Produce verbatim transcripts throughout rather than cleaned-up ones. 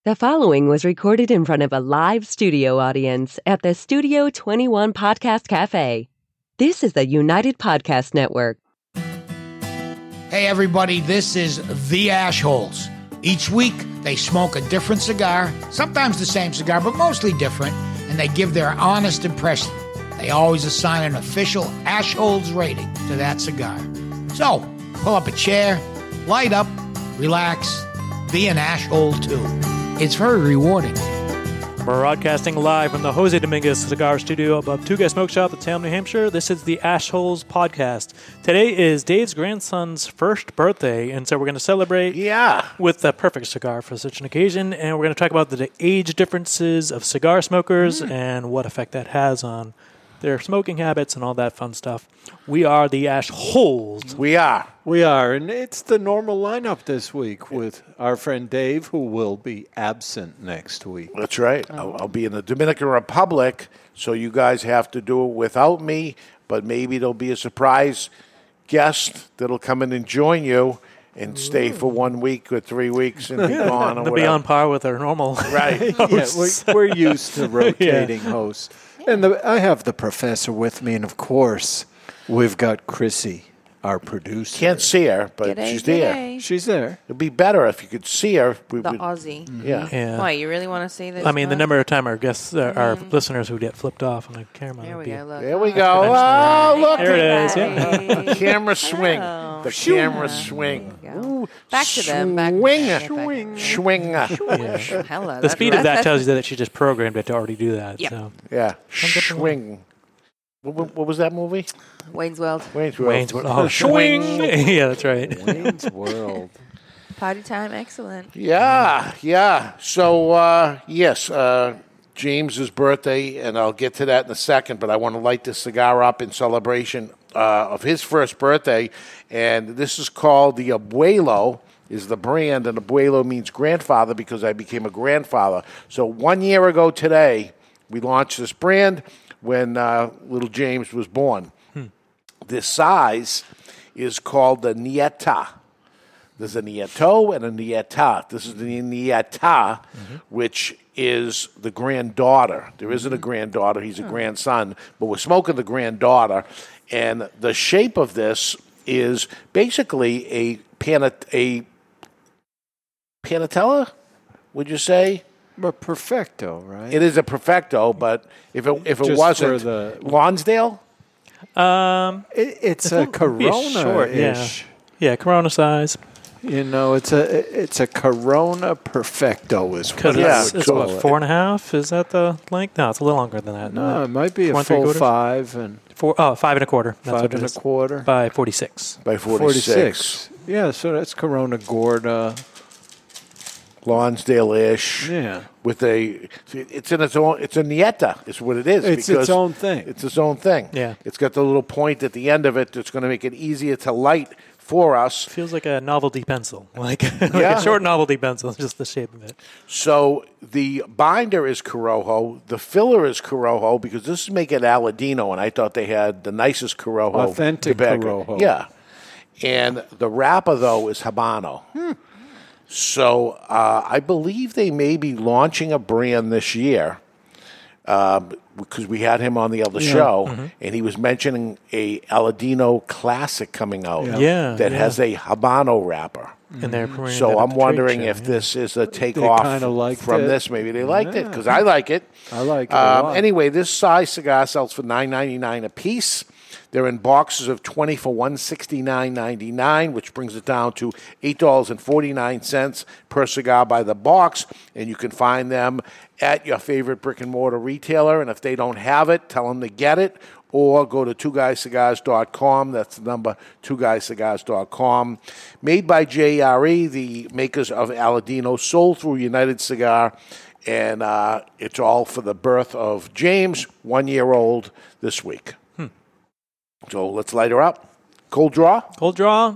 The following was recorded in front of a live studio audience at the Studio twenty-one Podcast Cafe. This is the United Podcast Network. Hey everybody, this is The Ashholes. Each week, they smoke a different cigar, sometimes the same cigar, but mostly different, and they give their honest impression. They always assign an official Ashholes rating to that cigar. So, pull up a chair, light up, relax, be an Ashhole too. It's very rewarding. We're broadcasting live from the Jose Dominguez Cigar Studio above Two Guys Smoke Shop in Salem, New Hampshire. This is the Ashholes Podcast. Today is Dave's grandson's first birthday, and so we're going to celebrate yeah. with the perfect cigar for such an occasion, and we're going to talk about the age differences of cigar smokers mm. and what effect that has on their smoking habits and all that fun stuff. We are the Ashholes. We are. We are, and it's the normal lineup this week with our friend Dave, who will be absent next week. That's right. Oh. I'll, I'll be in the Dominican Republic, so you guys have to do it without me, but maybe there'll be a surprise guest that'll come in and join you and Ooh. stay for one week or three weeks and be gone. Or They'll whatever. be on par with our normal right. yeah, we're, we're used to rotating yeah. hosts. And the, I have the professor with me, and of course, we've got Chrissy, our producer. Can't see her, but G'day, she's g'day. there. She's there. It'd be better if you could see her. We The would, Aussie. mm-hmm. Yeah. yeah. Why, you really want to see this? I mean, the one? number of time our guests, uh, our Mm. listeners would get flipped off on the camera. There would we be go. Look. There we Oh, go. Oh, look. There it is, yeah. everybody. The camera swing. Hello. The Shoo. camera swing. There you go. Ooh, Back to them. Back swing. back- Swing. back- Swing. Yeah. Hello. The that's speed right. of that That's- tells you that she just programmed it to already do that. Yep. So. Yeah. Swing. What, what, what was that movie? Wayne's World. Wayne's World. Wayne's World. Oh, swing! yeah, that's right. Wayne's World. Party time. Excellent. Yeah, yeah. So, uh, yes, uh, James's birthday, and I'll get to that in a second, but I want to light this cigar up in celebration uh, of his first birthday, and this is called the Abuelo, is the brand, and Abuelo means grandfather because I became a grandfather. So one year ago today, we launched this brand when uh, little James was born. Hmm. This size is called the Nieta. There's a Nieto and a Nieta. This is the Nieta, mm-hmm. which is the granddaughter. There isn't a granddaughter. He's a oh. grandson. But we're smoking the granddaughter. And the shape of this is basically a, panat- a panatella, would you say? But perfecto, right? It is a perfecto, but if it if it Just wasn't, for the- Lonsdale? Um, It, it's It's a not- it'd be a short, Corona-ish. yeah, Corona size. You know, it's a it's a Corona perfecto is what Because I Yeah, it's, would it's call what, it. four and a half? Is that the length? No, it's a little longer than that. No, it might be Four a and three full quarters? five and Four, oh, five and a quarter. That's five what it and a is. quarter. By forty-six. By forty-six. Yeah, so that's Corona Gorda. Lonsdale-ish. Yeah. With a, it's in its own, it's a Nieta, is what it is. It's because its own thing. It's its own thing. Yeah. It's got the little point at the end of it that's going to make it easier to light for us. Feels like a novelty pencil. Like, like Yeah. a short novelty pencil, just the shape of it. So the binder is Corojo, the filler is Corojo, because this is making Aladino, and I thought they had the nicest Corojo. Authentic tobacco. Corojo. Yeah. And the wrapper, though, is Habano. Hmm. So uh, I believe they may be launching a brand this year um, because we had him on the other Yeah. show, Mm-hmm. and he was mentioning a Aladino Classic coming out Yeah. Yeah, that yeah. has a Habano wrapper. And they're promoting that So at I'm the trade wondering show, if yeah. this is a takeoff kinda liked from it. this. Maybe they liked it Yeah. because I like it. I like it a Um, lot. anyway, this size cigar sells for nine ninety-nine a piece. They're in boxes of twenty for one sixty-nine ninety-nine, which brings it down to eight dollars and forty-nine cents per cigar by the box. And you can find them at your favorite brick and mortar retailer. And if they don't have it, tell them to get it. Or go to two guys cigars dot com. That's the number, two guys cigars dot com. Made by J R E, the makers of Aladino, sold through United Cigar. And uh, it's all for the birth of James, one year old, this week. Hmm. So let's light her up. Cold draw. Cold draw.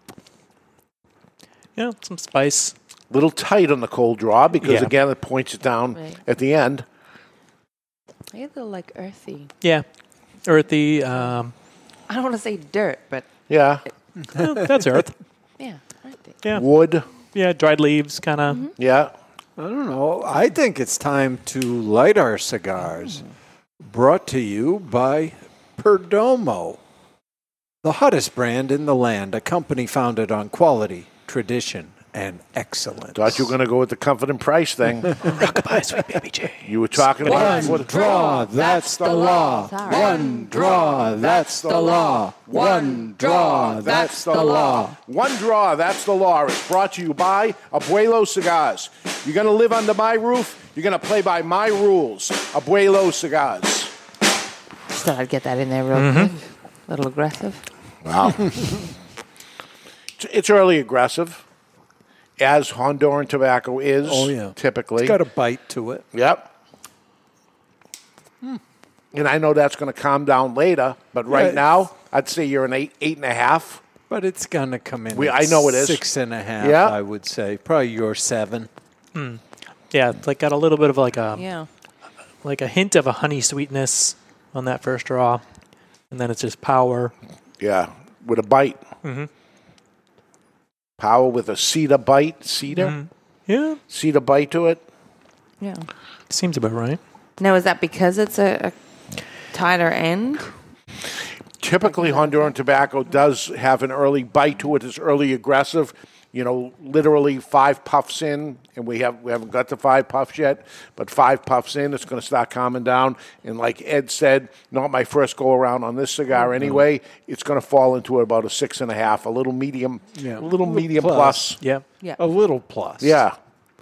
Yeah, some spice. Little tight on the cold draw because, Yeah. again, it points it down Right. at the end. I get a little like earthy. Yeah. Earthy. Um, I don't want to say dirt, but Yeah. oh, that's earth. yeah, earthy. Yeah. Wood. Yeah, dried leaves, kind of. Yeah. I don't know. I think it's time to light our cigars. Brought to you by Perdomo, the hottest brand in the land, a company founded on quality, tradition, and excellence. Thought you were going to go with the comfort and price thing. Rockabye, sweet baby Jane. You were talking about One draw, that's the law. Sorry. One draw, that's the law. One draw, that's the law. One Draw, That's the Law is brought to you by Abuelo Cigars. You're going to live under my roof. You're going to play by my rules. Abuelo Cigars. Just thought I'd get that in there real quick. A little aggressive. Wow. it's, it's early aggressive, as Honduran tobacco is Oh, yeah. typically. It's got a bite to it. Yep. And I know that's going to calm down later, but right Yeah. now, I'd say you're an eight, eight and a half. But it's going to come in We- at I know it is. six and a half, Yeah. I would say. Probably your seven. Yeah, it's like got a little bit of like a Yeah. like a hint of a honey sweetness on that first draw, and then it's just power. Yeah, with a bite. Mm-hmm. Power with a cedar bite. Cedar? Yeah, Cedar bite to it. Yeah. seems about right. Now, is that because it's a, a tighter end? Typically, Honduran tobacco does have an early bite to it. It's early aggressive. You know, literally five puffs in, and we have we haven't got to five puffs yet, but five puffs in, it's going to start calming down. And like Ed said, not my first go around on this cigar anyway. It's going to fall into about a six and a half, a little medium, Yeah. a little medium Plus. plus. Yeah, Yeah. A little plus. Yeah.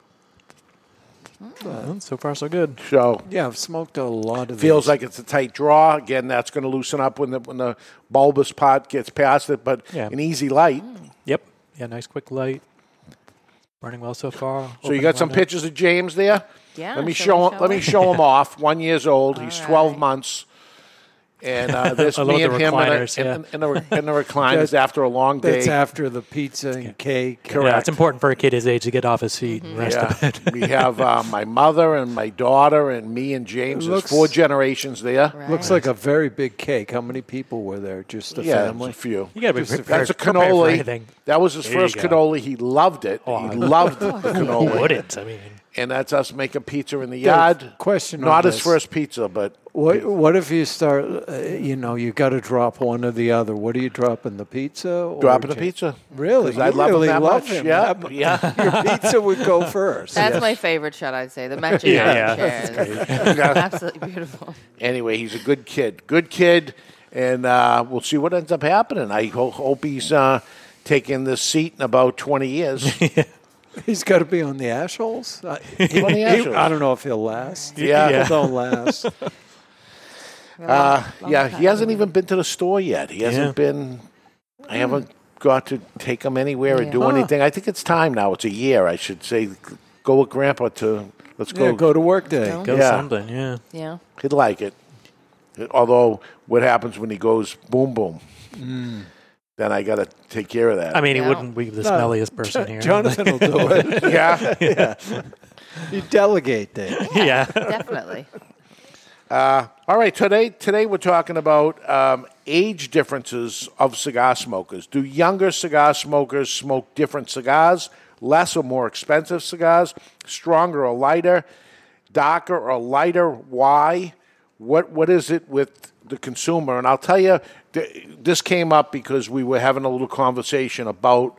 Well, so far so good. So Yeah, I've smoked a lot of feels these. like it's a tight draw. Again, that's going to loosen up when the when the bulbous part gets past it, but Yeah. an easy light. Yep. Yeah, nice quick light. Running well so far. So you Open got some window. pictures of James there? Yeah, Let me shall show we him. show Let me him? show him off. One years old. He's All twelve right. months. And uh, there's I love me the and him in, a, recliners, in, yeah. in, in, the, in the recliners That's- after a long day. That's after the pizza and cake. Yeah, it's important for a kid his age to get off his feet and rest a Yeah. bit. we have uh, my mother and my daughter and me and James. There's Looks- four generations there. Right. Looks like a very big cake. How many people were there? Just the Yeah, family? a few. You got to be Just a- prepared, That's a prepared for cannoli. anything. That was his There you first go. cannoli. He loved it. Oh, he I- loved the Who cannoli. wouldn't? I mean, And that's us making pizza in the yard. question on Not his this. first pizza, but What What if you start? Uh, you know, you got to drop one or the other. What are you dropping? The pizza? Or dropping the ju- pizza. Really? 'Cause I You love really him that love much. him. Yeah, That- yeah. Your pizza would go first. That's my favorite shot, I'd say. The matching Yeah, yeah, chairs. Absolutely beautiful. Anyway, he's a good kid. Good kid. And uh, we'll see what ends up happening. I ho- hope he's uh, taking this seat in about twenty years. He's got to be on the ash holes. I, he- On the he- ash holes. I don't know if he'll last. Yeah. People don't last. Uh, yeah, he hasn't even been to the store yet. He hasn't Yeah. been. I haven't got to take him anywhere or Yeah. do Huh. anything. I think it's time now. It's a year, I should say. Go with Grandpa to. Let's Yeah, go. go to work day. Go. go Yeah. something, yeah. Yeah. He'd like it. Although, what happens when he goes boom boom? Then I got to take care of that. I mean, he Yeah. wouldn't be the No, smelliest person here. Jonathan will do it. yeah. You delegate things. yeah. Definitely. All right, today today we're talking about um, age differences of cigar smokers. Do younger cigar smokers smoke different cigars, less or more expensive cigars, stronger or lighter, darker or lighter? Why? What What is it with the consumer? And I'll tell you, th- this came up because we were having a little conversation about,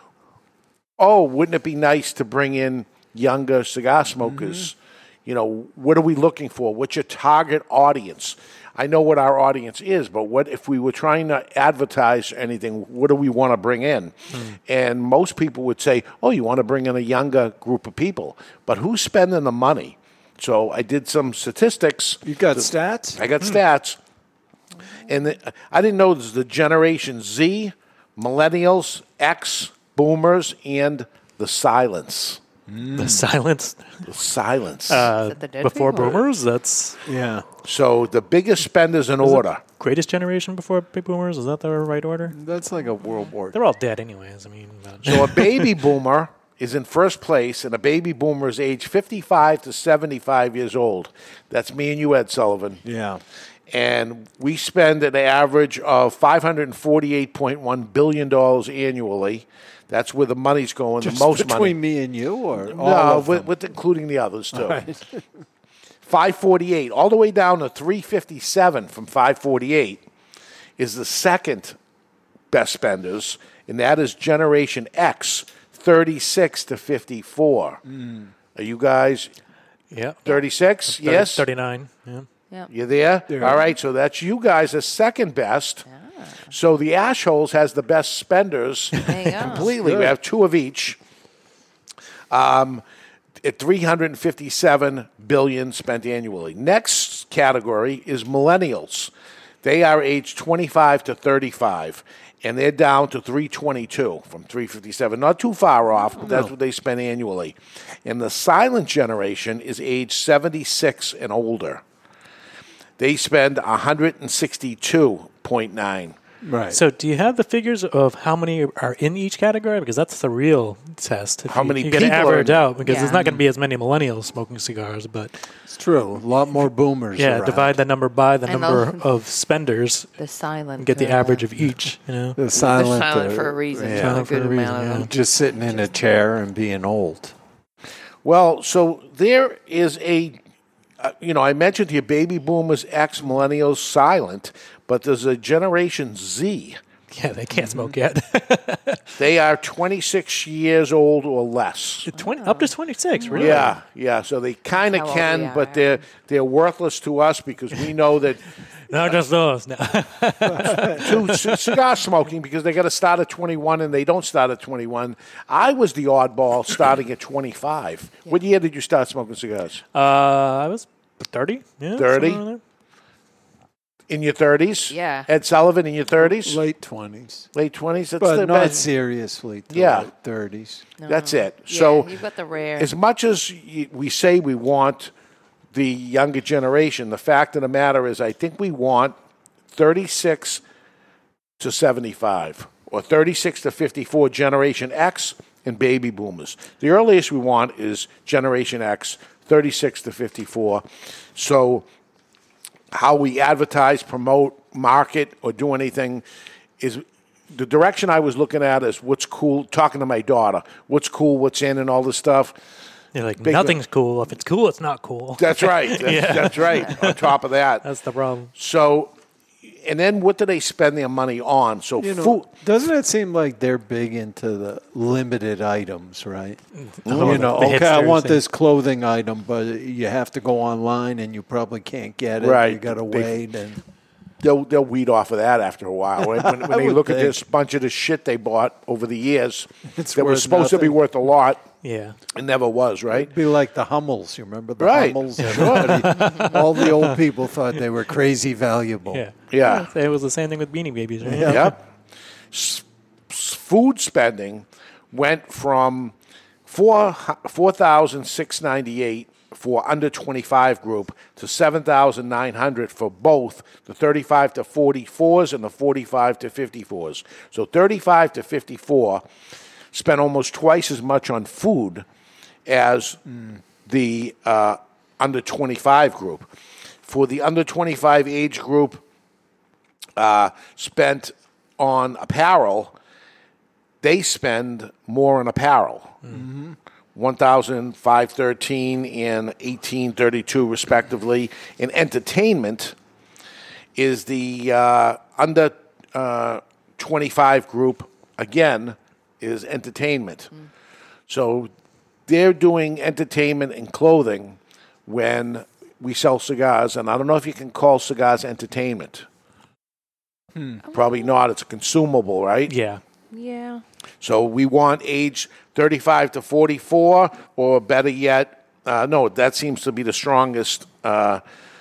oh, wouldn't it be nice to bring in younger cigar smokers? You know, what are we looking for? What's your target audience? I know what our audience is, but what if we were trying to advertise anything, what do we want to bring in? And most people would say, oh, you want to bring in a younger group of people. But who's spending the money? So I did some statistics. You got stats? I got stats. And the, I didn't know this is the Generation Z, Millennials, X, Boomers, and the Silence. The silence The Silence. uh, that the dead before people? boomers. That's Yeah. So the biggest spenders in order. greatest generation before big boomers. Is that the right order? That's like a World War. They're all dead, anyways. I mean, but- So a baby boomer is in first place, and a baby boomer is age fifty-five to seventy-five years old. That's me and you, Ed Sullivan. Yeah. And we spend an average of five hundred forty-eight point one billion dollars annually. That's where the money's going, Just the most between money. me and you, or all No, of with, them? with including the others, too. Right. five forty-eight, all the way down to three fifty-seven from five forty-eight is the second best spenders, and that is Generation X, thirty-six to fifty-four. Mm. Are you guys Yeah. thirty-six? thirty, Yes? thirty-nine. Yeah. Yeah. You there? There. All right, so that's you guys as second best. So the Ashholes has the best spenders There you go. completely. We have two of each. Um, at three hundred fifty-seven billion dollars spent annually. Next category is millennials. They are aged twenty-five to thirty-five, and they're down to three twenty-two from three fifty-seven. Not too far off, but that's what they spend annually. And the silent generation is age seventy-six and older. They spend one hundred sixty-two point nine. Right. So, do you have the figures of how many are in each category? Because that's the real test. If How you, many you got to people are average in- out? Because there's Yeah. not going to be as many millennials smoking cigars, but It's true. A lot more boomers. yeah, around. divide the number by the And number the- of spenders The silent. and get the uh, average of each. You know, The The silent, silent uh, for a reason. yeah. A Silent for good a reason, amount of yeah. them. Just sitting in a chair and being old. Well, so there is a, uh, you know, I mentioned to you baby boomers, X, millennials, silent, but there's a Generation Z. yeah, they can't smoke yet. They are twenty-six years old or less. Twenty up to twenty-six, really? Yeah, yeah. So they kind That's of how old can, we are, but yeah. they're they're worthless to us because we know that Not just those. No. to c- cigar smoking because they got to start at twenty-one and they don't start at twenty-one. I was the oddball starting at twenty-five. What year did you start smoking cigars? uh, I was thirty. Yeah, thirty? somewhere around In your thirties? Yeah. Ed Sullivan in your thirties? Late twenties. Late twenties? That's But the not best. seriously. till Yeah. late thirties. That's it. Yeah, So you've got the rare. as much as y- we say we want the younger generation, the fact of the matter is I think we want thirty-six to seventy-five or thirty-six to fifty-four Generation X and baby boomers. The earliest we want is Generation X, thirty-six to fifty-four. So how we advertise, promote, market, or do anything is the direction I was looking at is what's cool, talking to my daughter, what's cool, what's in, and all this stuff. They're like, Big- nothing's cool. If it's cool, it's not cool. That's right. That's, Yeah. that's right. On top of that. That's the problem. So, and then what do they spend their money on? So, You know, food. doesn't it seem like they're big into the limited items, right? Oh, you know, the okay, I hipsters want thing. this clothing item, but you have to go online and you probably can't get it. Right. You got to They- wait. And They'll, they'll weed off of that after a while. When, when, when I they would look at think. this bunch of the shit they bought over the years It's that was worth supposed to be nothing. worth a lot, Yeah. it never was, right? It'd be like the Hummels. You remember the Right. Hummels? Everybody- all the old people thought they were crazy valuable. Yeah. Yeah. It was the same thing with Beanie Babies, right? Yep. S- s- food spending went from four four thousand six ninety eight for under twenty five group to seven thousand nine hundred for both the thirty five to forty fours and the forty five to fifty fours. So thirty five to fifty four spent almost twice as much on food as the uh, under twenty five group. For the under twenty five age group, uh, spent on apparel, they spend more on apparel. Mm-hmm. one thousand five hundred thirteen and eighteen thirty-two respectively. And entertainment is the uh, under uh, twenty-five group, again, is entertainment. Mm. So they're doing entertainment and clothing when we sell cigars, and I don't know if you can call cigars entertainment. Hmm. Probably not. It's a consumable, right? Yeah. yeah. So we want age thirty-five to forty-four, or better yet, uh, no, that seems to be the strongest. Uh,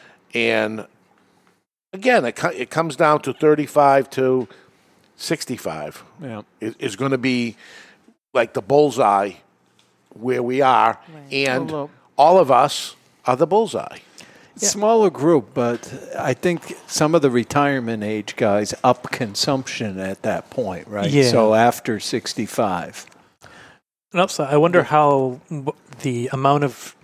and again, it, co- it comes down to thirty-five to sixty-five. Yeah. It, is going to be like the bullseye where we are, Right. and Well, all of us are the bullseye. Smaller group, but I think some of the retirement age guys up consumption at that point, right? Yeah. So after sixty-five. And also, I wonder how w- the amount of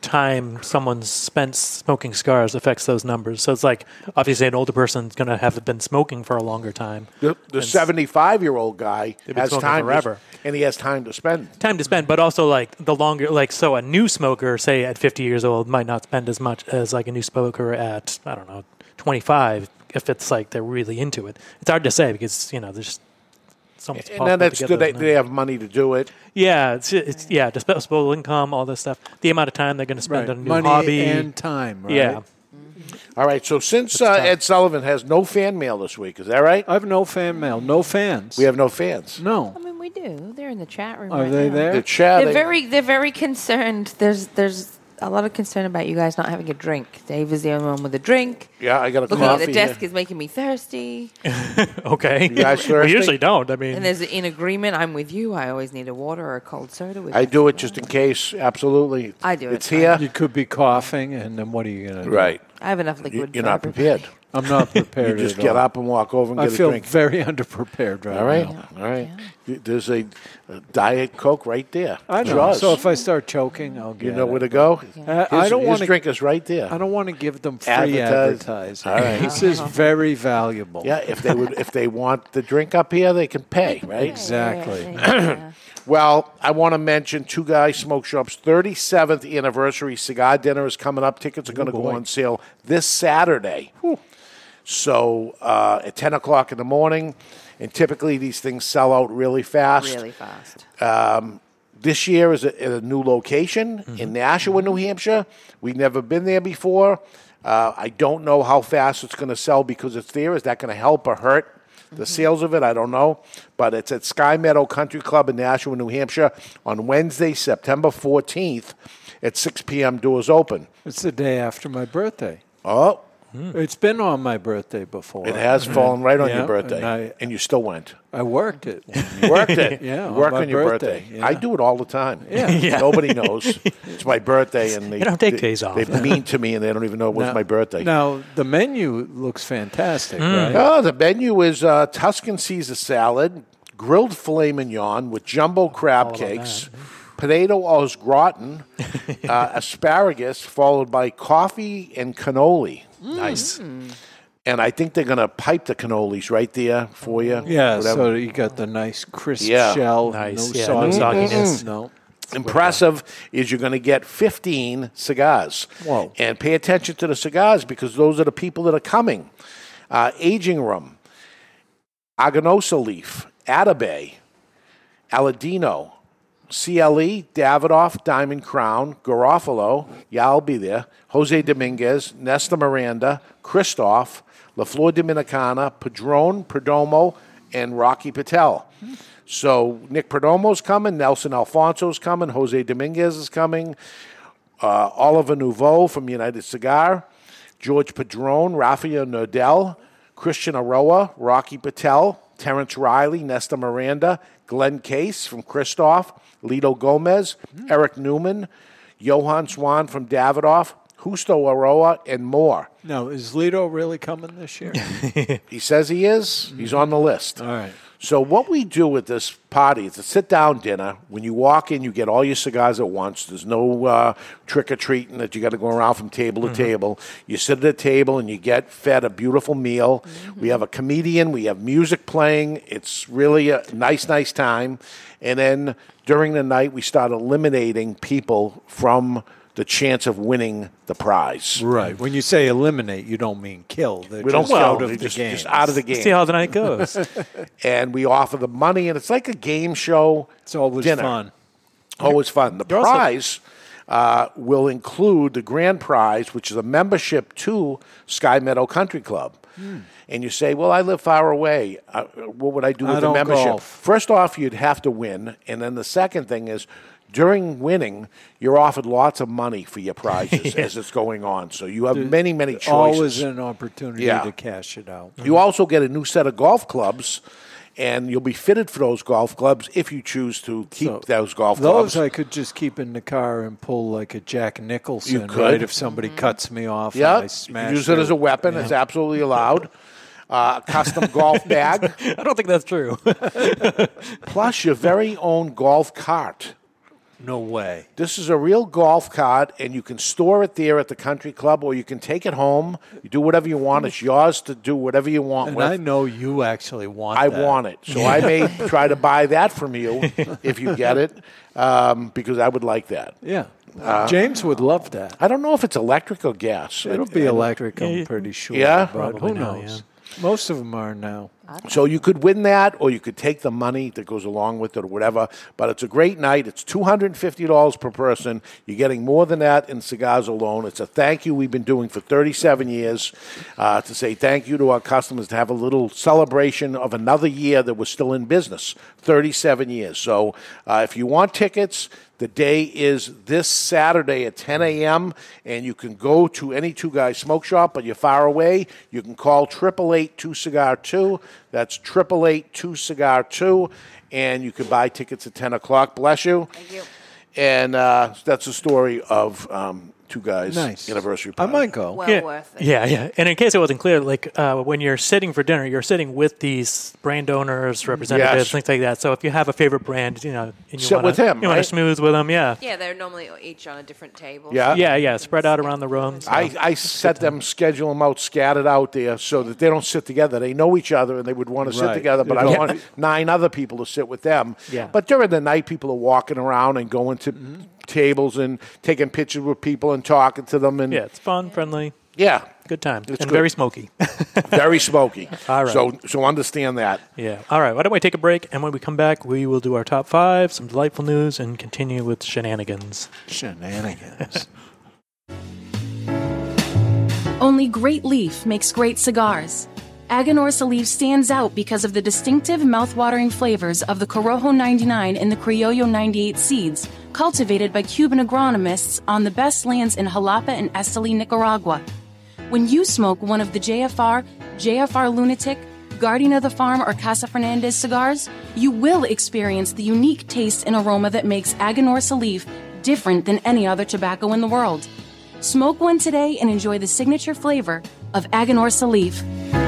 time someone's spent smoking cigars affects those numbers. So it's like, obviously, an older person's going to have been smoking for a longer time. The, the seventy-five-year-old guy They've been has smoking time forever. To, and he has time to spend. Time to spend, but also like the longer, like so a new smoker, say at fifty years old, might not spend as much as like a new smoker at, I don't know, twenty-five, if it's like they're really into it. It's hard to say because, you know, there's so much And then that's, do they, do they have money to do it? Yeah, it's, it's yeah, disposable income, all this stuff. The amount of time they're going to spend Right. on a new Money hobby. and time, right? Yeah. All right, so since uh, Ed Sullivan has no fan mail this week, is that right? I have no fan mail, no fans. We have no fans. no. I mean, we do. They're in the chat room. Are right they now. there? The chat. They're very, they're very concerned. There's, there's a lot of concern about you guys not having a drink. Dave is the only one with a drink. Yeah, I got a Looking coffee at the desk here. is making me thirsty. Okay. You guys we thirsty? usually don't. I mean, And there's in agreement. I'm with you. I always need a water or a cold soda. With I me. do it just in case. Absolutely. I do it. It's here. You could be coughing, and then what are you going to do? Right. I have enough You- liquid. You're for not everybody. prepared. I'm not You prepared just at get all. up and walk over and I get a feel drink. very underprepared right All right. now. All right. There's a, a Diet Coke right there. I know. Jaws. So if I start choking, I'll get you know it. where to go. I, I His- don't his want to. drink is right there. I don't want to give them free Advertise. advertising. All right. This is very valuable. Yeah, if they would, if they want the drink up here, they can pay, right? Exactly. Yeah. Well, I want to mention Two Guys Smoke Shop's thirty-seventh anniversary cigar dinner is coming up. Tickets are going to go on sale this Saturday. So uh, at ten o'clock in the morning, and typically these things sell out really fast. Really fast. This year is a, at a new location in Nashua, New Hampshire. We've never been there before. Uh, I don't know how fast it's going to sell because it's there. Is that going to help or hurt the sales of it? I don't know. But it's at Sky Meadow Country Club in Nashua, New Hampshire on Wednesday, September fourteenth at six p.m. Doors open. It's the day after my birthday. Oh, It's been on my birthday before. it has fallen right on Yeah, your birthday. and I- And you still went. I worked it. You worked it. Yeah, You on work my on your birthday, birthday. yeah. I do it all the time. Yeah. Nobody knows. It's my birthday, and they You don't take they, days off. They're mean to me, and they don't even know it was Now- my birthday. Now, the menu looks fantastic, Mm. right? Oh, the menu is uh, Tuscan Caesar salad, grilled filet mignon with jumbo crab about cakes, potato au gratin, uh, asparagus, followed by coffee and cannoli. nice. And I think they're going to pipe the cannolis right there for you. Yeah, Whatever. so you got the nice crisp Yeah. shell. Nice, No yeah, no sogginess. sogginess. No. Impressive is you're going to get fifteen cigars. Whoa. And pay attention to the cigars because those are the people that are coming. Uh, Aging Room, Aganosa Leaf, Atabay, Aladino, C L E, Davidoff, Diamond Crown, Garofalo, yeah, I'll be there, Jose Dominguez, Nesta Miranda, Christoph, La Flor Dominicana, Padron, Perdomo, and Rocky Patel. So Nick Perdomo's coming, Nelson Alfonso's coming, Jose Dominguez is coming, uh, Oliver Nouveau from United Cigar, George Padron, Rafael Nodell, Christian Aroa, Rocky Patel, Terrence Riley, Nesta Miranda, Glenn Case from Christoph, Lito Gomez, Eric Newman, Johan Swan from Davidoff, Justo Aroa, and more. Now, is Lito really coming this year? He says he is. He's on the list. All right. So what we do at this party is a sit-down dinner. When you walk in, you get all your cigars at once. There's no uh, trick-or-treating that you got to go around from table to table. You sit at a table and you get fed a beautiful meal. We have a comedian. We have music playing. It's really a nice, nice time. And then during the night, we start eliminating people from the chance of winning the prize. Right. When you say eliminate, you don't mean kill. They're We don't just kill. out of They're the just, game. just out of the game. See how the night goes. And we offer the money, and it's like a game show. It's always dinner. fun. Always fun. The You're also- prize uh, will include the grand prize, which is a membership to Sky Meadow Country Club. And you say, well, I live far away. Uh, what would I do with I the don't membership? golf. First off, you'd have to win. And then the second thing is, during winning, you're offered lots of money for your prizes as it's going on. So you have many, many choices. Always an opportunity Yeah. to cash it out. You also get a new set of golf clubs, and you'll be fitted for those golf clubs if you choose to keep So those golf Those clubs. I could just keep in the car and pull like a Jack Nicholson, You could. right? If somebody cuts me off yeah, and I you smash can use it their- as a weapon. It's absolutely allowed. Uh, custom golf bag, I don't think that's true. plus your very own golf cart. No way. This is a real golf cart, and you can store it there at the country club, or you can take it home. You do whatever you want. It's yours to do whatever you want And with. I know you actually want I that. want it. So I may try to buy that from you if you get it, um, because I would like that. Yeah. James would love that. I don't know if it's electric or gas. It'll be electric, I'm pretty sure. Yeah? But Probably who now, knows? Most of them are now. So you could win that, or you could take the money that goes along with it, or whatever. But it's a great night. It's two hundred fifty dollars per person. You're getting more than that in cigars alone. It's a thank you we've been doing for thirty-seven years uh, to say thank you to our customers, to have a little celebration of another year that we're still in business, thirty-seven years. So uh, if you want tickets, the day is this Saturday at ten a.m., and you can go to any Two Guys Smoke Shop, but you're far away. You can call eight eight eight, two cigar two. That's eight eight eight, two cigar two, and you can buy tickets at ten o'clock. Bless you. Thank you. And uh, that's the story of um, Two Guys Nice. anniversary I party. might go. Well yeah, worth it. yeah, yeah. And in case it wasn't clear, like uh, when you're sitting for dinner, you're sitting with these brand owners, representatives, Yes. things like that. So if you have a favorite brand, you know, and you Sit wanna, with him, you want right? to smooth with them, yeah. Yeah, they're normally each on a different table. Yeah. Yeah, yeah, spread out around the room. So. I, I set them, schedule them out, scattered out there so that they don't sit together. They know each other and they would want to sit Right. together, but I Yeah. want nine other people to sit with them. Yeah. But during the night, people are walking around and going to tables and taking pictures with people and talking to them. And yeah, it's fun, friendly, yeah, good time, It's and good. very smoky. very smoky. All right. So, so understand that. Yeah. All right. Why don't we take a break? And when we come back, we will do our top five, some delightful news, and continue with shenanigans. Shenanigans. Only Great Leaf makes great cigars. Aganorsa Leaf stands out because of the distinctive mouth-watering flavors of the Corojo ninety-nine and the Criollo ninety-eight seeds, cultivated by Cuban agronomists on the best lands in Jalapa and Esteli, Nicaragua. When you smoke one of the J F R, J F R Lunatic, Guardian of the Farm, or Casa Fernandez cigars, you will experience the unique taste and aroma that makes Aganorsa Leaf different than any other tobacco in the world. Smoke one today and enjoy the signature flavor of Aganorsa Leaf.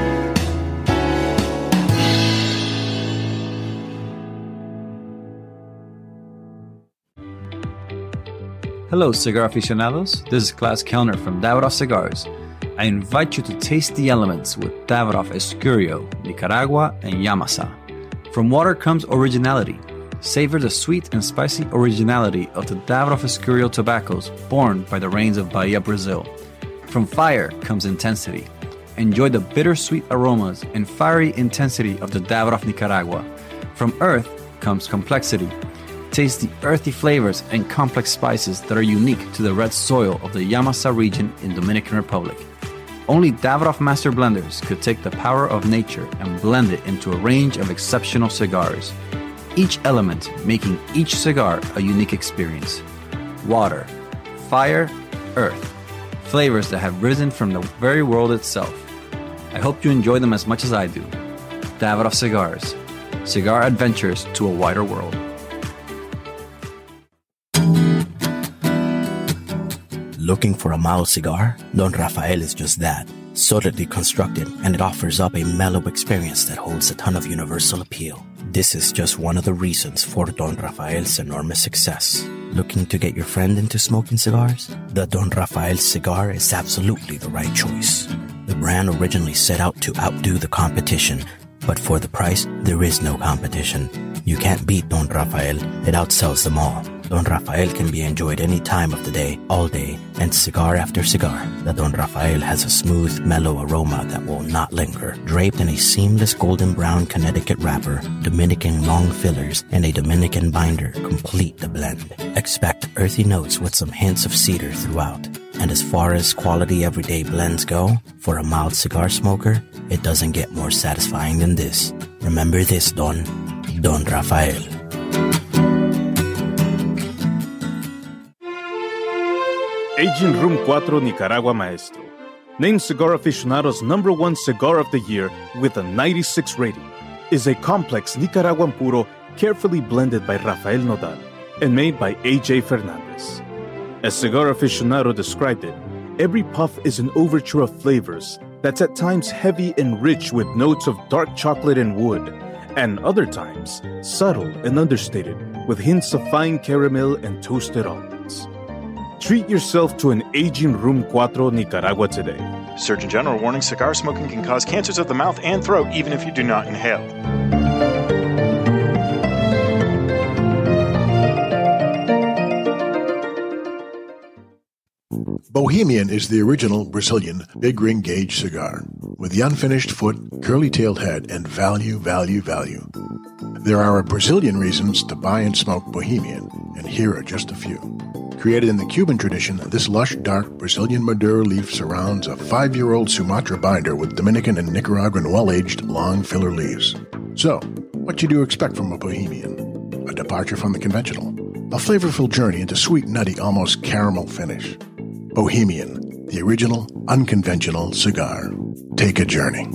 Hello, cigar aficionados. This is Klaus Kellner from Davidoff Cigars. I invite you to taste the elements with Davidoff Escurio, Nicaragua, and Yamasa. From water comes originality. Savor the sweet and spicy originality of the Davidoff Escurio tobaccos born by the rains of Bahia, Brazil. From fire comes intensity. Enjoy the bittersweet aromas and fiery intensity of the Davidoff Nicaragua. From earth comes complexity. Taste the earthy flavors and complex spices that are unique to the red soil of the Yamasa region in Dominican Republic. Only Davidoff Master Blenders could take the power of nature and blend it into a range of exceptional cigars. Each element making each cigar a unique experience. Water, fire, earth. Flavors that have risen from the very world itself. I hope you enjoy them as much as I do. Davidoff Cigars. Cigar adventures to a wider world. Looking for a mild cigar? Don Rafael is just that. Solidly constructed, and it offers up a mellow experience that holds a ton of universal appeal. This is just one of the reasons for Don Rafael's enormous success. Looking to get your friend into smoking cigars? The Don Rafael cigar is absolutely the right choice. The brand originally set out to outdo the competition, but for the price, there is no competition. You can't beat Don Rafael, it outsells them all. Don Rafael can be enjoyed any time of the day, all day, and cigar after cigar. The Don Rafael has a smooth, mellow aroma that will not linger. Draped in a seamless golden brown Connecticut wrapper, Dominican long fillers, and a Dominican binder complete the blend. Expect earthy notes with some hints of cedar throughout. And as far as quality everyday blends go, for a mild cigar smoker, it doesn't get more satisfying than this. Remember this, Don. Don Rafael. Aging Room four Nicaragua Maestro. Named Cigar Aficionado's number one cigar of the year with a ninety-six rating, is a complex Nicaraguan puro carefully blended by Rafael Nodal and made by A J Fernandez. As Cigar Aficionado described it, every puff is an overture of flavors that's at times heavy and rich with notes of dark chocolate and wood, and other times subtle and understated with hints of fine caramel and toasted almonds. Treat yourself to an aging Room Cuatro Nicaragua today. Surgeon General warning: cigar smoking can cause cancers of the mouth and throat even if you do not inhale. Bohemian is the original Brazilian big ring gauge cigar with the unfinished foot, curly-tailed head, and value, value, value. There are Brazilian reasons to buy and smoke Bohemian, and here are just a few. Created in the Cuban tradition, this lush, dark Brazilian Maduro leaf surrounds a five-year-old Sumatra binder with Dominican and Nicaraguan well-aged long filler leaves. So, what you do expect from a Bohemian? A departure from the conventional. A flavorful journey into sweet, nutty, almost caramel finish. Bohemian, the original, unconventional cigar. Take a journey.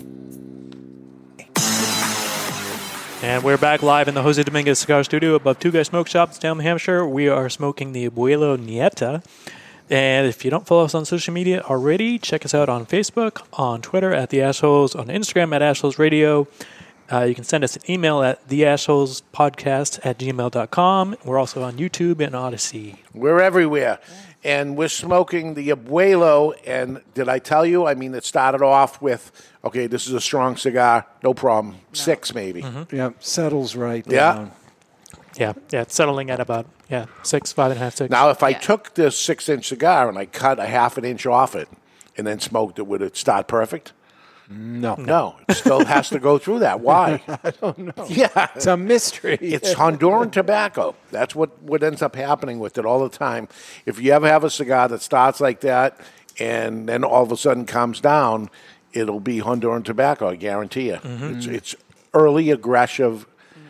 And we're back live in the Jose Dominguez Cigar Studio above Two Guys Smoke Shop, Staley, New Hampshire. We are smoking the Abuelo Nieta. And if you don't follow us on social media already, check us out on Facebook, on Twitter at The Assholes, on Instagram at Assholes Radio. Uh, you can send us an email at theassholespodcast at gmail dot com. We're also on YouTube and Odyssey. We're everywhere. And we're smoking the Abuelo. And did I tell you? I mean, it started off with, okay, this is a strong cigar. No problem. No. Six, maybe. Mm-hmm. Yeah, settles right yeah. down. Yeah, yeah, it's settling at about, yeah, six, five and a half, six. Now, if I yeah. took this six-inch cigar and I cut a half an inch off it and then smoked it, would it start perfect? No. No. It still has to go through that. Why? I don't know. Yeah. It's a mystery. It's Honduran tobacco. That's what, what ends up happening with it all the time. If you ever have a cigar that starts like that and then all of a sudden comes down, it'll be Honduran tobacco, I guarantee you. Mm-hmm. It's, it's early, aggressive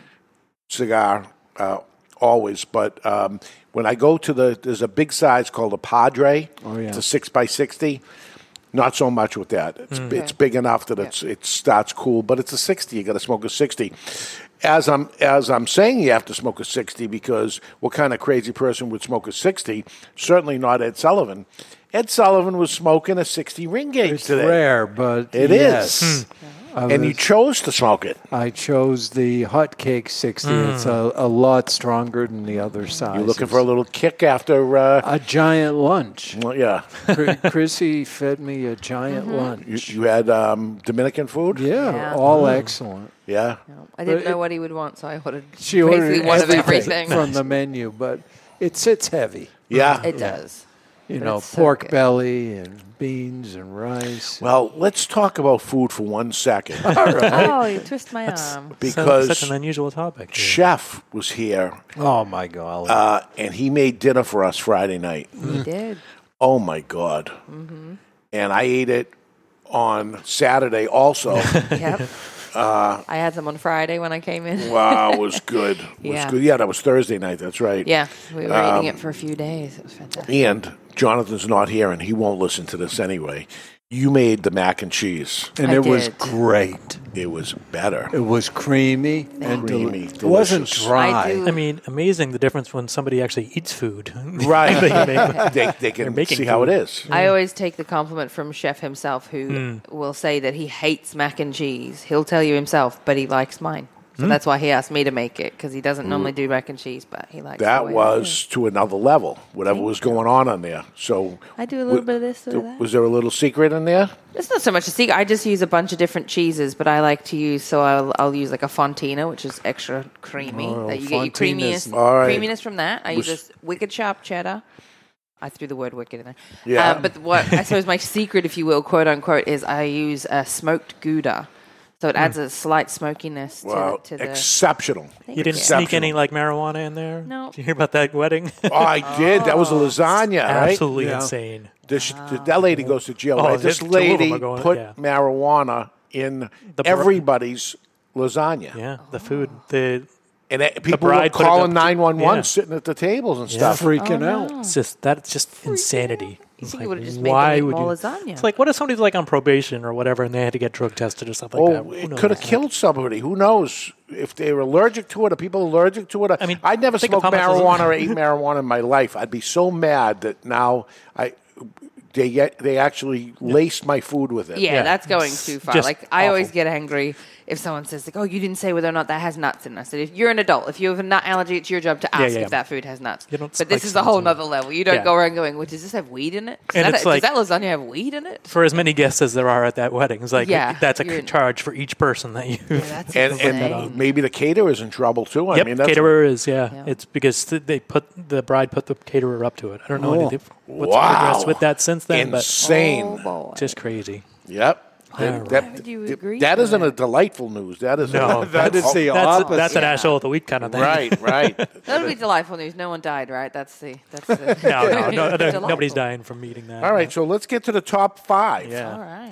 cigar, uh, always. But um, when I go to the, there's a big size called a Padre. Oh, yeah. It's a six by sixty. Not so much with that. It's mm. it's big enough that it's it starts cool, but it's a sixty. You got to smoke a sixty. As I'm as I'm saying, you have to smoke a sixty because what kind of crazy person would smoke a sixty? Certainly not Ed Sullivan. Ed Sullivan was smoking a sixty ring gauge it's today. Rare, but it yes. is. Hmm. And you chose to smoke it. I chose the Hotcake sixty. Mm. It's a, a lot stronger than the other sizes. You're looking for a little kick after... Uh, a giant lunch. Well, yeah. Chrissy fed me a giant mm-hmm. lunch. You, you had um, Dominican food? Yeah, yeah. all mm. excellent. Yeah. No, I didn't but know it, what he would want, so I ordered she basically ordered one of everything everything. from the menu, but it sits heavy. Yeah. It does. You but know, so pork good. belly and beans and rice. Well, let's talk about food for one second. All right. Oh, you twist my arm. Because such an unusual topic. Chef was here. Oh, my God. Uh, and he made dinner for us Friday night. He did. Oh, my God. Mm-hmm. And I ate it on Saturday also. Yep. Uh, I had some on Friday when I came in. Wow, it was good. It yeah. was good. Yeah, that was Thursday night. That's right. Yeah, we were um, eating it for a few days. It was fantastic. And Jonathan's not here, and he won't listen to this anyway. You made the mac and cheese. And I it did. was great. It was better. It was creamy and creamy. Del- it wasn't delicious. dry. I, I mean, amazing the difference when somebody actually eats food. Right. they, make, they, they can see food. how it is. I always take the compliment from Chef himself, who Mm. will say that he hates mac and cheese. He'll tell you himself, but he likes mine. So Mm. that's why he asked me to make it, because he doesn't normally do mac and cheese, but he likes That the way was to another level, whatever Thank was going on in there. So I do a little w- bit of this, a little th- of that. was there a little secret in there? It's not so much a secret. I just use a bunch of different cheeses, but I like to use, so I'll, I'll use like a Fontina, which is extra creamy. Oh, that you get your Fontina's- creamiest, All right. creaminess from that. I Was- use this wicked sharp cheddar. I threw the word wicked in there. Yeah. Uh, but what I suppose my secret, if you will, quote unquote, is I use a smoked Gouda. So it adds a slight smokiness Wow, to, to the... exceptional. You didn't Exceptional. sneak any like marijuana in there? No. Did you hear about that wedding? Oh, I did. That was a lasagna, right? Absolutely Yeah. insane. This, That lady goes to jail, Oh, right? two This of them lady are going- put yeah. marijuana in The br- everybody's lasagna. Yeah, the food. The And it, people were bride put it calling up to- nine one one yeah. sitting at the tables and Yeah. stuff. Freaking Oh, out. no. It's just that's just insanity. You It's think like, you would have just made why them eat would more you? lasagna? It's like, what if somebody's like on probation or whatever, and they had to get drug tested or something like that? Oh, Who it knows? could have killed somebody. Who knows? If they were allergic to it, are people allergic to it? I mean, I'd never think of smoked how much marijuana or is- ate marijuana in my life. I'd be so mad that now I they get they actually laced my food with it. Yeah, Yeah. that's going too far. Just Like I always awful. get angry if someone says, like, oh, you didn't say whether or not that has nuts in it. I said, if you're an adult, if you have a nut allergy, it's your job to ask yeah. if that food has nuts. You don't but this spike is a whole something. nother level. You don't Yeah. go around going, well, does this have weed in it? Does, And that, it's like- does that lasagna have weed in it? For as many guests as there are at that wedding, it's like Yeah, that's a you're- charge for each person that you. That's And, insane. and maybe the caterer's in trouble too. I Yep, mean, that's caterer is yeah. It's because th- they put the bride put the caterer up to it. I don't know Oh. anything what's Wow. progressed with that since then, Insane. Oh, but just crazy. Yep. All That, right. that, Why would you that- agree that to isn't that? a delightful news. That is No, a, that is the that's, opposite. that's an asshole of the week kind of thing. right, right. That'll be delightful news. No one died, right? That's the. That's the no, no, no, no, Delightful. nobody's dying from eating that. All right, so let's get to the top five. Yeah. All right.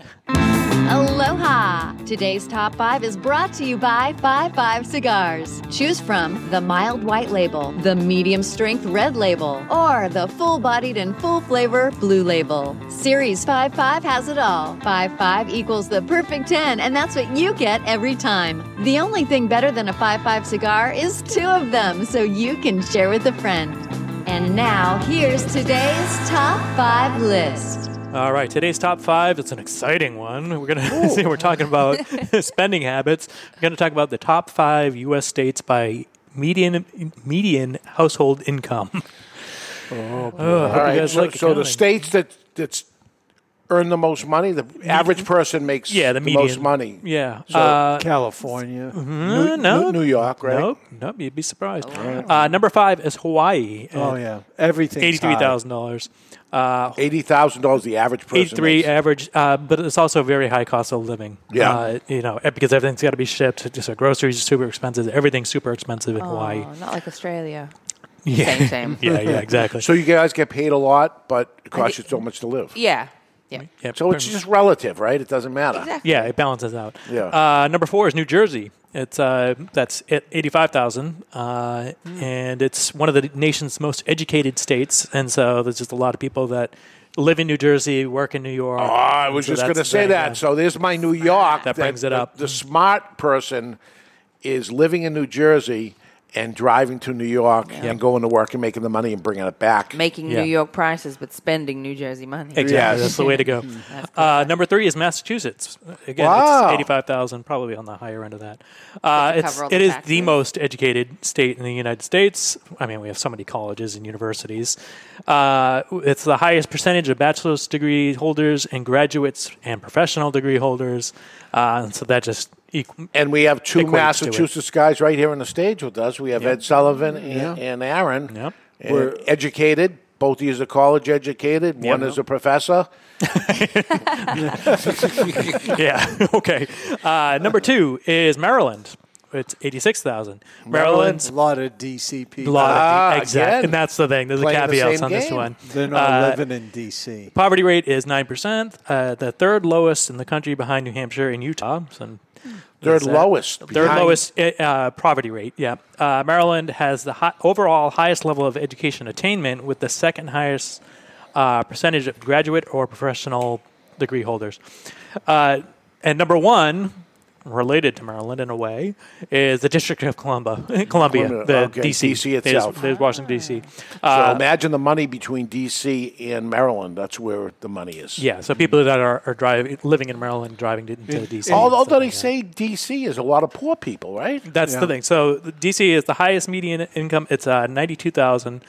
Aloha! Today's top five is brought to you by Five Five Cigars. Choose from the mild white label, the medium strength red label, or the full bodied and full flavor blue label. Series Five Five has it all. Five Five equals the perfect ten, and that's what you get every time. The only thing better than a Five Five cigar is two of them, so you can share with a friend. And now, here's today's top five list. All right, today's top five. It's an exciting one. We're gonna see. We're talking about spending habits. We're gonna talk about the top five U S states by median median household income. Oh, boy. All right, so, like so the accounting. states that that's earn the most money, the average person makes Yeah, the the, median. most money. Yeah. So Uh, California. Uh, New, no, New York, right? Nope, nope. You'd be surprised. Uh, number five is Hawaii. Oh, at yeah. Everything's eighty-three thousand dollars. Uh, Eighty thousand dollars the average person. Eighty-three makes. average, uh, but it's also a very high cost of living. Yeah. uh, you know, eh, because everything's got to be shipped. So groceries are super expensive. Everything's super expensive in Hawaii. Oh, not like Australia. Yeah, Same, same. yeah, yeah, exactly. So you guys get paid a lot, but it costs you so much to live. Yeah. Yeah. Yeah, So it's just relative, right? It doesn't matter. Exactly. Yeah, it balances out. Yeah. Uh, number four is New Jersey. It's uh, that's at eighty-five thousand, uh, and it's one of the nation's most educated states. And so there's just a lot of people that live in New Jersey, work in New York. Oh, I was So just that's going to say the- that. yeah. So there's my New York. That brings it the- up. The smart person is living in New Jersey and driving to New York and going to work and making the money and bringing it back. Making Yeah. New York prices, but spending New Jersey money. Exactly, Yes. that's the way to go. That's Uh, number three is Massachusetts. Again, Wow. it's eighty-five thousand, probably on the higher end of that. Uh, Does it it's cover all it the is the taxes? most educated state in the United States. I mean, we have so many colleges and universities. Uh, it's the highest percentage of bachelor's degree holders and graduates and professional degree holders. Uh, and so that just equal. And we have two Equates to it. Massachusetts guys right here on the stage with us. We have Yep. Ed Sullivan and, Yeah. and Aaron. Yep. And We're- educated. Both of you are college educated. One Yep. is a professor. Yeah. Okay. Uh, number two is Maryland. It's eighty-six thousand. Maryland's A lot of D C people. lot Ah, of exactly, again. and that's the thing. There's a Playing the caveat same on this game. one. They're not Uh, living in D C. Poverty rate is nine percent, uh, the third lowest in the country behind New Hampshire and Utah. So Third there's that. lowest. Third behind- lowest uh, poverty rate, yeah. Uh, Maryland has the hi- overall highest level of education attainment with the second highest uh, percentage of graduate or professional degree holders. Uh, and number one, related to Maryland in a way, is the District of Columbia, Columbia, Columbia, the okay, D C. D C There's- itself. There's Washington, D C. So Uh, imagine the money between D C and Maryland. That's where the money is. yeah, so people that are, are driving, living in Maryland, driving to, to D C. Although and stuff they like that. say D C is a lot of poor people, right? That's Yeah. the thing. So the D C is the highest median income. It's uh, ninety-two thousand.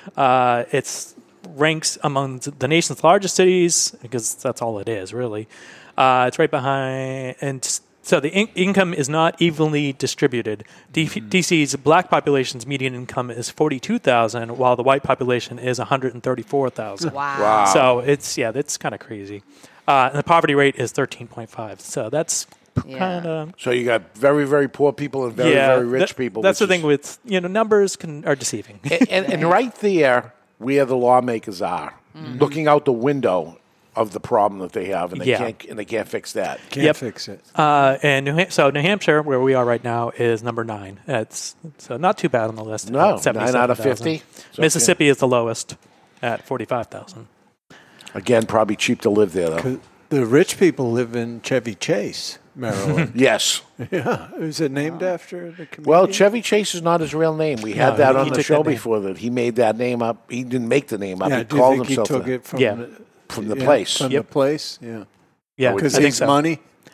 Uh, it's ranks among the nation's largest cities because that's all it is, really. Uh, it's right behind, and s- so the in- income is not evenly distributed. D- DC's black population's median income is forty-two thousand, while the white population is one hundred thirty-four thousand. Wow. Wow. So it's yeah, that's kind of crazy. Uh, and the poverty rate is thirteen point five. So that's Yeah. kind of. So you got very, very poor people and very, very rich that- people. That's the which thing is- with you know numbers can are deceiving. and, and, and right there, where the lawmakers are, looking out the window of the problem that they have, and they Yeah. can't and they can't fix that. Can't Yep. fix it. Uh, and New Ham- so New Hampshire, where we are right now, is number nine. It's so not too bad on the list. No, at nine out of seventy-seven fifty. thousand. So, Mississippi is the lowest at forty-five thousand. Again, probably cheap to live there, though. 'Cause the rich people live in Chevy Chase, Maryland. Yes. Yeah. Is it named after the comedian? Well, Chevy Chase is not his real name. We had No, that he on the took show that name. before that he made that name up. He didn't make the name up. Yeah, he do you called think he himself took that. it from Yeah. the, from the yeah, place. From Yep. the place, yeah. Yeah, Because I think he's so. money.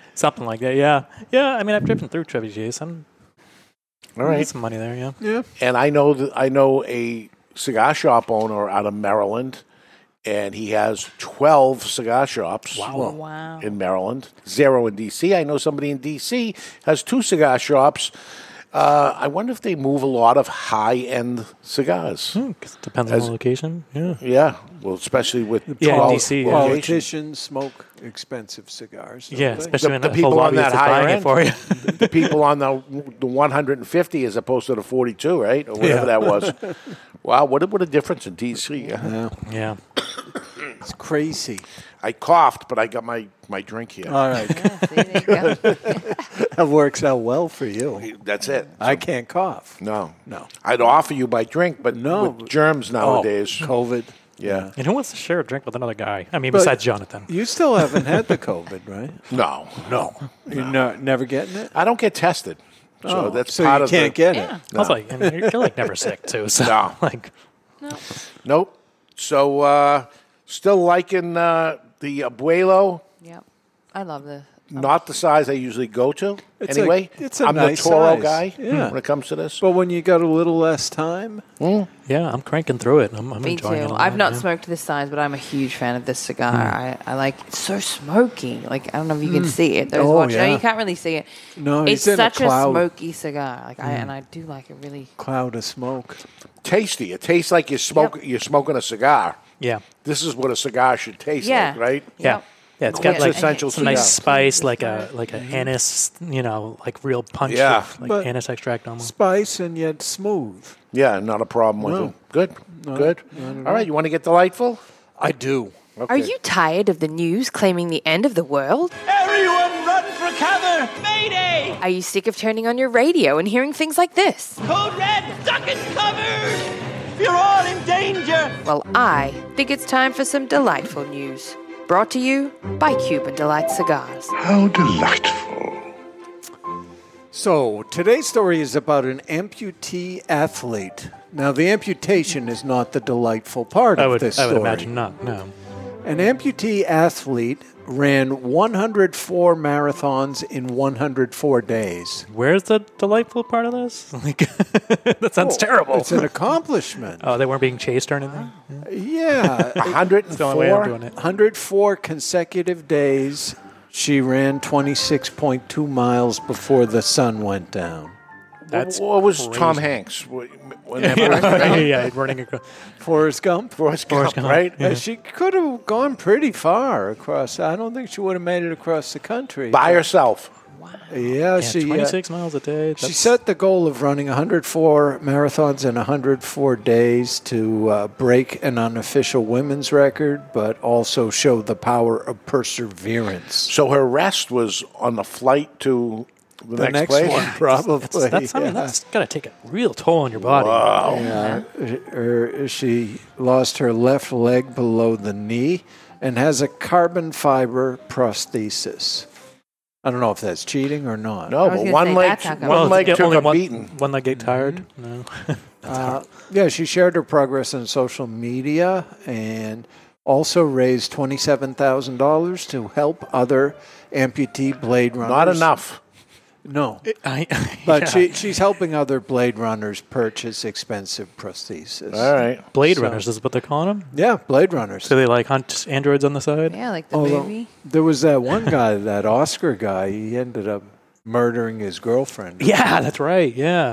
Something like that, yeah. Yeah, I mean, I've driven through Trebuchet. I'm All right. some money there, yeah. Yeah. And I know that I know a cigar shop owner out of Maryland, and he has twelve cigar shops. Wow. Wow. In Maryland, zero in D C. I know somebody in D C has two cigar shops. Uh, I wonder if they move a lot of high-end cigars. Hmm, 'cause it depends As- on the location. Yeah. Yeah, well, especially with Yeah, in twelve D C, yeah. locations. Politicians smoke expensive cigars. don't Yeah, they? especially The, when the the people whole on that lobbyist is higher buying end, it for you. the people on the the one hundred fifty as opposed to the forty-two, right, or whatever Yeah. that was. Wow, what a, what a difference in D C. Yeah. Yeah. Yeah. It's crazy. I coughed, but I got my, my drink here. All right. Yeah, see, there you go. That works out well for you. That's it. I can't cough. No, No. I'd offer you my drink, but No. with germs nowadays. Oh, COVID. Yeah. And who wants to share a drink with another guy? I mean, But besides Jonathan. You still haven't had the COVID, right? No, no. You're no, never getting it? I don't get tested. So Oh, that's so part you of can't the, get Yeah. it. I was like, and you're, you're like never sick too. So No. like, Nope. So uh, still liking uh, the Abuelo. Yep. I love the. Not the size I usually go to. It's a- anyway, it's a I'm nice the Toro size. guy Yeah. when it comes to this. But when you got a little less time, yeah, I'm cranking through it. I'm, I'm Me enjoying too. it. a lot, I've not yeah. smoked this size, but I'm a huge fan of this cigar. I, I like it's so smoky. Like I don't know if you can see it. Those Oh, watching, no, yeah. you can't really see it. no, It's it's in such a a, cloud, smoky cigar. Like I and I do like it really. cloud of smoke. Tasty. It tastes like you're, smoke, you're smoking a cigar. Yeah. This is what a cigar should taste Yeah. like, right? Yeah. Yep. Yeah, it's Yeah. got like Quintessential some nice cigar. spice, like a like a anise, you know, like real punch, Yeah. of, like But- anise extract almost. Spice and yet smooth. Yeah, not a problem with No. it. Good, good. All right, you want to get delightful? I do. Okay. Are you tired of the news claiming the end of the world? Everyone run for cover! Mayday! Are you sick of turning on your radio and hearing things like this? Code Red, duck and cover! You're all in danger! Well, I think it's time for some delightful news. Brought to you by Cuban Delight Cigars. How delightful. So, today's story is about an amputee athlete. Now, the amputation is not the delightful part I of would this I story. would imagine not. No. An amputee athlete ran one hundred four marathons in one hundred four days. Where's the delightful part of this? Like, that sounds terrible. It's an accomplishment. Oh, they weren't being chased or anything. Yeah. one hundred That's the only way I'm four? doing it. one hundred four consecutive days. She ran twenty-six point two miles before the sun went down. That's What was crazy. Tom Hanks? Wh- when they yeah, were- yeah, yeah, running across. Forrest Gump? Forrest Forrest Gump, Gump, right? yeah. Uh, She could have gone pretty far across. I don't think she would have made it across the country. By herself. Yeah, Yeah, she uh, twenty-six miles a day. She that's- set the goal of running one hundred four marathons in one hundred four days to uh, break an unofficial women's record, but also show the power of perseverance. So her rest was on the flight to the, The next, next place? one, probably. That's, that's, I mean, yeah. that's got to take a real toll on your body. Wow. Yeah, her- she lost her left leg below the knee and has a carbon fiber prosthesis. I don't know if that's cheating or not. No, I was but gonna one say, leg, that's not gonna- one Well, leg yeah, took only a one, beating. One leg get tired. No. Uh, yeah, she shared her progress on social media and also raised twenty-seven thousand dollars to help other amputee blade runners. Not enough. No. I, But yeah. she, she's helping other blade runners purchase expensive prostheses. All right. Blade So- runners is what they're calling them. Yeah, blade runners. So they like hunt androids on the side. Yeah, like the Although, movie. there was that one guy, that Oscar guy, he ended up murdering his girlfriend. Yeah, that's right. Yeah.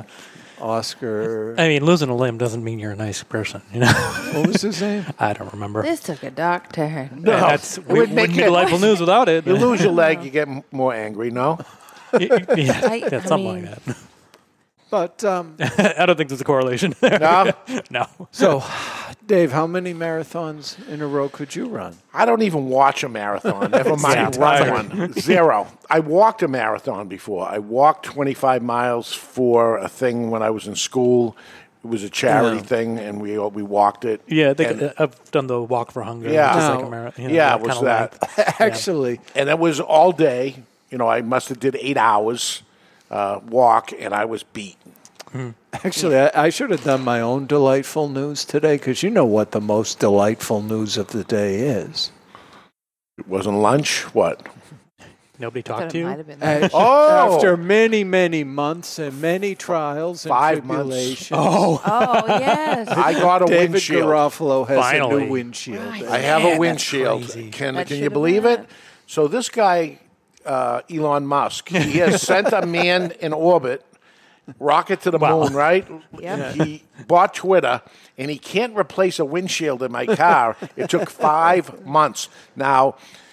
Oscar. I mean, losing a limb doesn't mean you're a nice person. You know. What was his name? I don't remember. This took a dark turn. No, that's It we, would make wouldn't be it- delightful news without it. You lose your leg, you get m- more angry, no? yeah, yeah, I- I something mean- like that. But, um, I don't think there's a correlation there. No? No. so, Dave, how many marathons in a row could you run? I don't even watch a marathon. Never mind Yeah, run tired. one. Zero. I walked a marathon before. I walked twenty-five miles for a thing when I was in school. It was a charity Yeah. thing, and we we walked it. Yeah, they, And- I've done the walk for hunger. Yeah. just like No. a marathon. You know, yeah, that it was kinda that. length. Actually, And it was all day. You know, I must have did eight hours uh, walk, and I was beat. actually, I, I should have done my own delightful news today because you know what the most delightful news of the day is. It wasn't lunch. What? Nobody thought talked it to might you? have been that. As- Oh! After many, many months and many trials and Five months. tribulations. Oh, Oh, yes. I got a David windshield. Garofalo has a Finally. new windshield. I have Man, a that's windshield. crazy. Can That can you should've believe been it? So this guy, uh, Elon Musk, he has sent a man in orbit, rocket to the Wow. moon, right? Yep. He bought Twitter, and he can't replace a windshield in my car. It took five months. Now,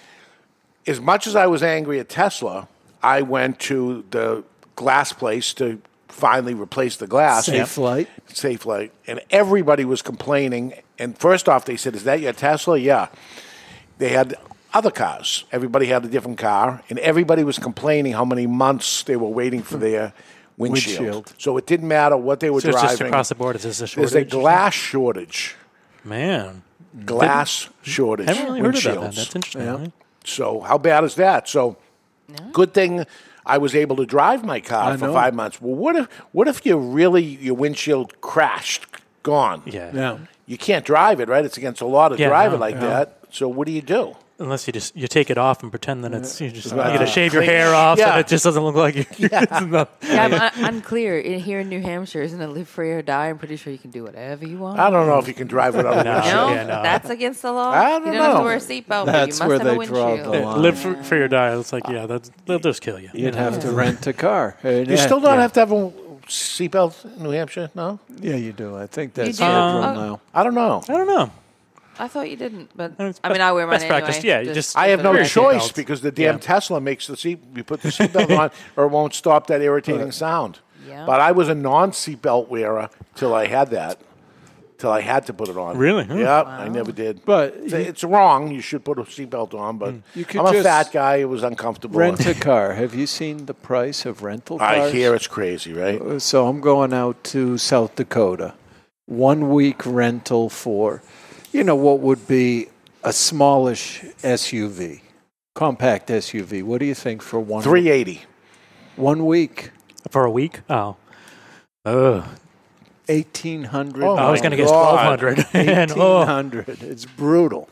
as much as I was angry at Tesla, I went to the glass place to finally replace the glass. Safe Flight. Safe Flight. And everybody was complaining. And first off, they said, is that your Tesla? Yeah. They had other cars. Everybody had a different car. And everybody was complaining how many months they were waiting for their windshield. Windshield. So it didn't matter what they were So it's driving. just across the board. Is this a shortage? There's a glass shortage. Man. Glass shortage. I haven't really heard of that. windshields. Man. That's interesting. Yeah. right? So how bad is that? So good thing I was able to drive my car I for know. five months. Well, what if what if you really your windshield crashed, gone? Yeah. Yeah. You can't drive it, right? It's against the law to Yeah, drive no, it like yeah. that. So what do you do? Unless you just you take it off and pretend that it's you just Uh, you gotta shave your clean- hair off yeah. so it just doesn't look like you. Yeah, I'm un- unclear. In, here in New Hampshire, isn't it live free or die? I'm pretty sure you can do whatever you want. I don't know if you can drive without a No. windshield. No, Yeah, no. that's against the law. I don't you don't have know. to wear a seatbelt, but you That's must where have a they draw the windshield. line. Live for, for your die. It's like yeah, that's, they'll just kill you. You'd have to rent a car. And You yeah, still don't yeah. have to have a seatbelt in New Hampshire? No? Yeah, you do. I think that's do? federal Oh. now. I don't know. I don't know. I thought you didn't, but It's I mean, I wear mine best practice. anyway. Yeah, you just- I have for no the record. choice seatbelts. because the damn Yeah. Tesla makes the seat. You put the seatbelt on, or it won't stop that irritating sound. Yeah. But I was a non-seatbelt wearer till I had that. Till I had to put it on. Really? Hmm. Yep, I never did. But it's, you- it's wrong. You should put a seatbelt on. But You could I'm a just fat guy. It was uncomfortable. Rent a car. Have you seen the price of rental cars? I hear it's crazy, right? Uh, So I'm going out to South Dakota. One week rental for, you know, what would be a smallish S U V, compact S U V. What do you think for one? Three eighty. One week. For a week? Oh. Ugh. Eighteen hundred. Oh, I was my going to guess God. twelve hundred. And, Eighteen oh. hundred. It's brutal.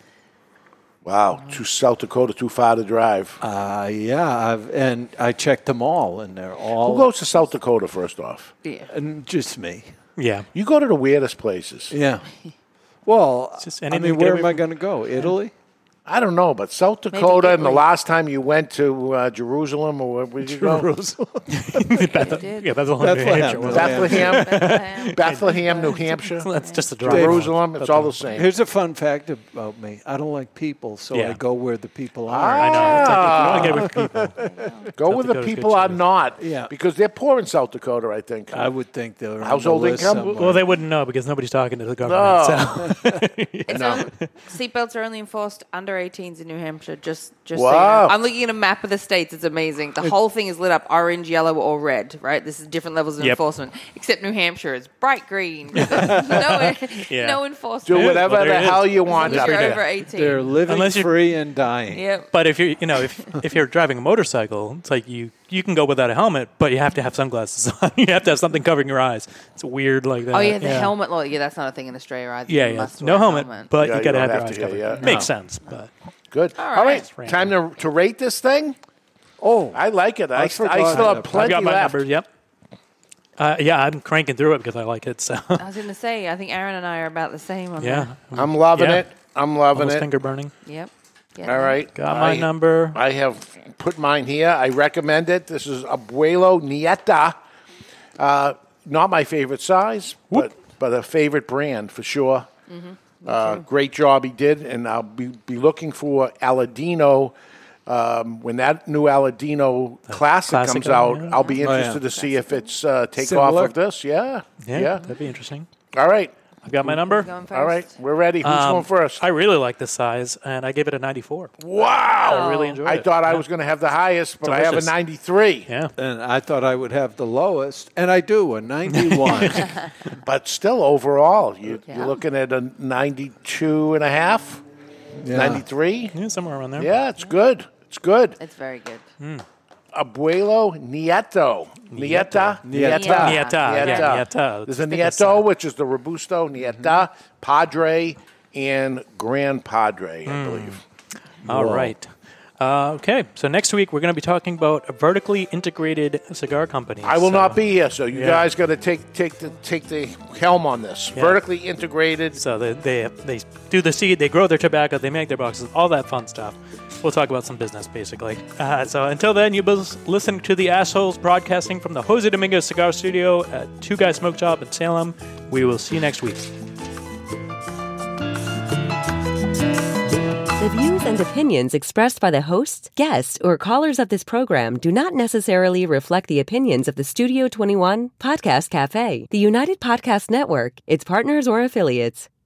Wow, to South Dakota, too far to drive. Uh, yeah, I've, and I checked them all, and they're all. Who goes to South Dakota first off? Yeah. And just me. Yeah. You go to the weirdest places. Yeah. Well, just I anything mean, to get where away am I from- going to go? Italy? I don't know, but South Dakota, and the Italy. last time you went to uh, Jerusalem, or where where did you go? Jerusalem. Beth- did. yeah, Bethlehem, New Bethlehem. Hampshire. wasn't it? Bethlehem, Bethlehem. Bethlehem, New Hampshire. That's just a drive. Jerusalem, it's all the same. Here's a fun fact about me. I don't like people, so Yeah. I go where the people are. I know. It's like if you want to get away from people. Go where the Dakota's people good are choice. not, Yeah. because they're poor in South Dakota, I think. I would think they're on Household the list income? somewhere. Well, they wouldn't know because nobody's talking to the government. No. So. It's only, seatbelts are only enforced under eighteens in New Hampshire. Just, just so you Wow. know. I'm looking at a map of the states. It's amazing. The whole thing is lit up orange, yellow, or red. Right. This is different levels of Yep. enforcement. Except New Hampshire is bright green. no, Yeah. no Do enforcement. whatever Well, there the it hell is. you As long want as up you're there. over eighteen. They're living Unless you're- free and dying. Yep. But if you're, you know, if if you're driving a motorcycle, it's like you you can go without a helmet, but you have to have sunglasses on. You have to have something covering your eyes. It's weird like that. Oh yeah, the helmet law. Yeah, that's not a thing in Australia either. Yeah, You yeah. must No wear a helmet, but Yeah, you you got to don't have your have eyes to, covered. yeah. Makes No. sense, but Good. All All right, right. time to, to rate this thing. Oh, I like it. I, I I forgot still I have have- plenty I've got my left. numbers. Yep. Uh, yeah, I'm cranking through it because I like it. So I was going to say, I think Aaron and I are about the same on yeah, I'm loving Yeah. it. I'm loving almost it. finger burning. that. Yep. Getting All there. right. Got my I- number. I have put mine here. I recommend it. This is Abuelo Nieta. Uh, not my favorite size, but but a favorite brand for sure. Uh, great job he did, and I'll be, be looking for Aladino. Um, when that new Aladino Classic, Classic comes out, out, yeah. I'll be Oh, yeah. interested to see if it's uh, take Similar. off of this. Yeah. Yeah, Yeah. that'd be interesting. All right. I've got my number. Going first. All right. We're ready. Who's Um, going first? I really like this size, and I gave it a ninety-four. wow. I really enjoyed I it. thought I Yeah. was going to have the highest, but I have a Delicious. ninety-three. Yeah. and I thought I would have the lowest, and I do, a ninety-one. But still, overall, you, Yeah. you're looking at a ninety-two and a half, Yeah. ninety-three. Yeah, somewhere around there. Yeah, it's good. It's good. It's very good. Abuelo Nieto. Nieta. Nieta. Nieta. Yeah, Nieta. There's a Thick Nieto, inside. which is the Robusto, Nieta, Padre, and Grand Padre, I believe. All Whoa. right. Uh, okay, so next week we're going to be talking about vertically integrated cigar companies. I will so, not be here, so you yeah. guys got to take take the take the helm on this. Yeah. Vertically integrated. So they, they they do the seed, they grow their tobacco, they make their boxes, all that fun stuff. We'll talk about some business, basically. Uh, so until then, you'll be listening to The Assholes broadcasting from the Jose Dominguez Cigar Studio at Two Guys Smoke Shop in Salem. We will see you next week. The views and opinions expressed by the hosts, guests, or callers of this program do not necessarily reflect the opinions of the Studio twenty-one Podcast Cafe, the United Podcast Network, its partners, or affiliates.